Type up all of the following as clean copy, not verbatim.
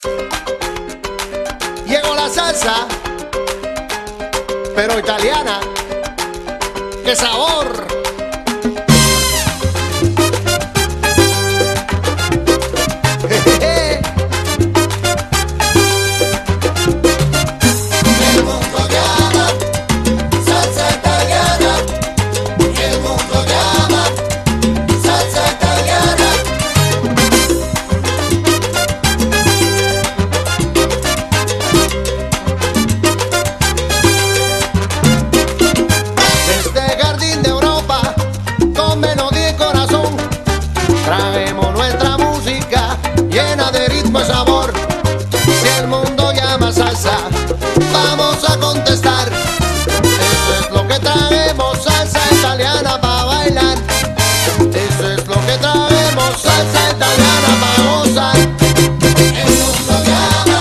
Llegó la salsa, pero italiana. ¡Qué sabor! Llena de ritmo y sabor. Si el mundo llama salsa, vamos a contestar. Eso es lo que traemos, salsa italiana para bailar. Eso es lo que traemos, salsa italiana para gozar. El mundo llama,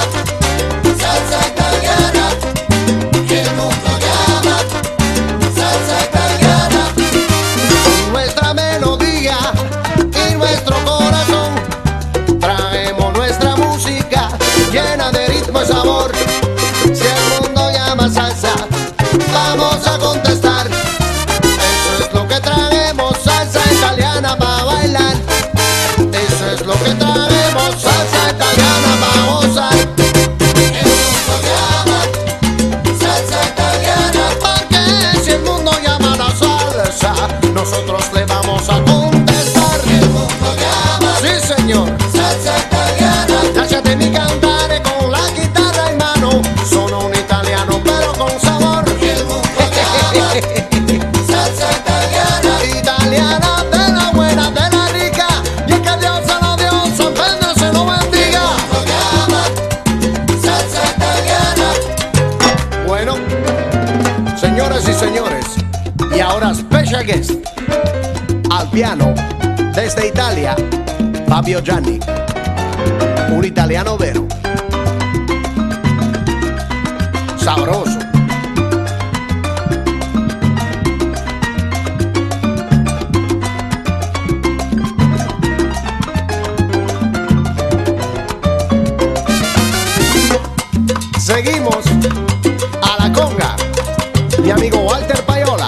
salsa italiana. El mundo llama, salsa italiana. Con nuestra melodía y nuestro corazón traemos nuestra música llena de ritmo y sabor. Si el mundo llama salsa, vamos a contestar. Eso es lo que traemos, salsa italiana para bailar. Eso es lo que traemos, salsa italiana para gozar. El mundo llama, salsa italiana. Porque si el mundo llama la salsa, nosotros le vamos a contestar. El mundo llama, sí señor, salsa italiana. Lasciate mi cantare con la chitarra in mano. Sono un italiano pero con sabor. El mundo llama, salsa italiana. Italiana de la buena, de la rica. Y es que Dios se lo dio, San Pedro se lo bendiga. El mundo llama, salsa italiana. Bueno, señoras y señores, y ahora special guest al piano desde Italia, Fabio Gianni, un italiano vero, sabroso. Seguimos a la conga, mi amigo Walter Payola.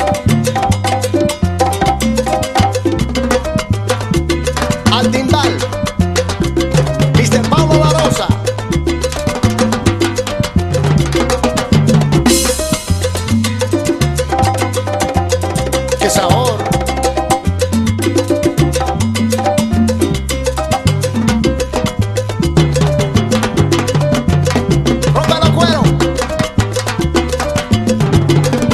Al timbal, Mr. Paulo La Rosa. ¡Qué sabor! ¡Rompe los cueros!